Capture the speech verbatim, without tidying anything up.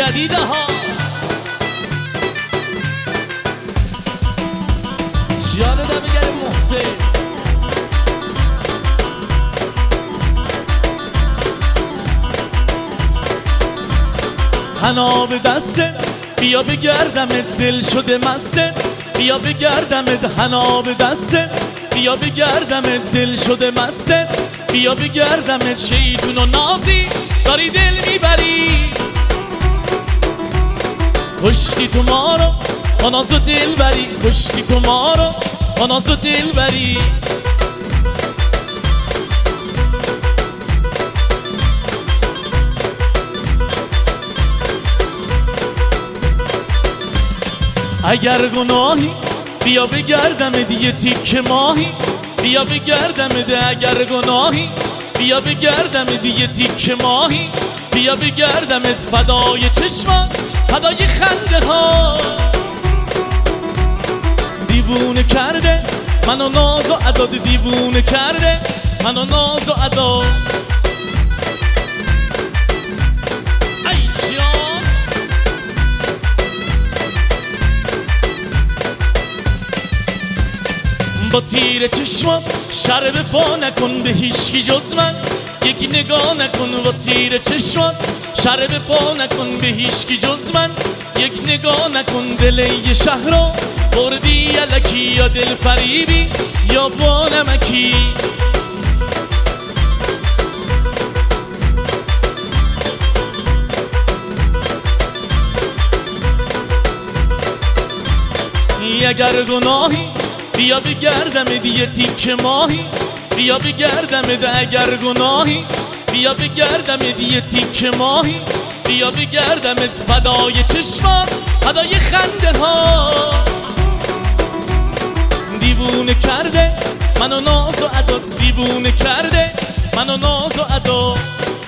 جدیده ها جان دمیگر محسن حنا به دسته بیا بگردمت دل شده مسته بیا بگردمت حنا به دسته بیا بگردمت دل شده مسته بیا بگردمت شیطون و نازی داری دل میبری کشتی تو ما رو با ناز و دل بری کشتی تو ما رو با ناز و دل بری اگر گناهی بیا بگردم دیگه تیک ماهی بیا بگردم ده اگر گناهی بیا بگردم دیگه تیک ماهی بیا بگردمت فدای چشمان فدای خنده ها دیوونه کرده منو ناز و عداد دیوونه کرده منو ناز و عداد با تیر چشمات شر به پا نکن به هیچکی جز من یکی نگاه نکن با تیر چشمات شر به پا نکن به هیچکی جز من یک نگاه نکن دل یه شهر رو بردی الکی یا دل فریبی یا با نمکی اگر گناهی بیا بگردم دیگه تیک ماهی بیا بگردم ده اگر گناهی بیا بگردم دیگه تیک ماهی بیا بگردمت فدای چشما فدای خنده ها دیوونه کرده منو ناز و عداد دیوونه کرده منو ناز و عداد